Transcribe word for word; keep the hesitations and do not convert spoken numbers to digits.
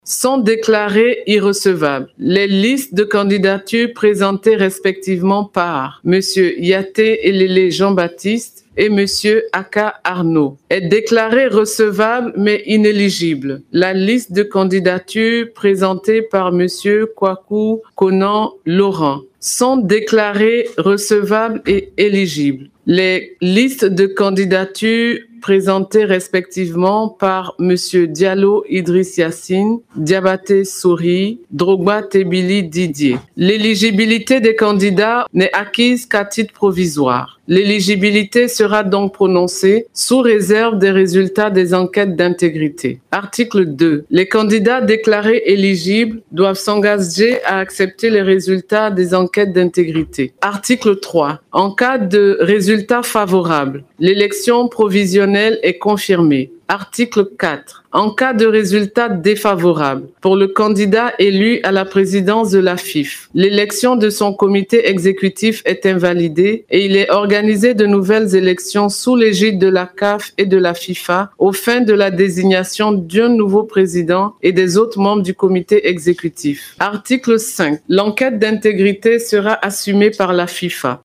sont déclarées irrecevables. Les listes de candidatures présentées respectivement par M. Yaté Elele Jean-Baptiste et M. Aka Arnaud est déclarée recevable mais inéligible. La liste de candidatures présentée par M. Kwaku Konan Laurent sont déclarées recevables et éligibles. Les listes de candidatures présentées respectivement par M. Diallo Idriss Yassine, Diabaté Souri, Drogba Tebili Didier. L'éligibilité des candidats n'est acquise qu'à titre provisoire. L'éligibilité sera donc prononcée sous réserve des résultats des enquêtes d'intégrité. Article deux. Les candidats déclarés éligibles doivent s'engager à accepter les résultats des enquêtes d'intégrité. Article trois. En cas de résultats favorables, l'élection provisionnelle est confirmée. Article quatre. En cas de résultat défavorable pour le candidat élu à la présidence de la F I F, l'élection de son comité exécutif est invalidée et il est organisé de nouvelles élections sous l'égide de la C A F et de la FIFA aux fins de la désignation d'un nouveau président et des autres membres du comité exécutif. Article cinq. L'enquête d'intégrité sera assumée par la FIFA.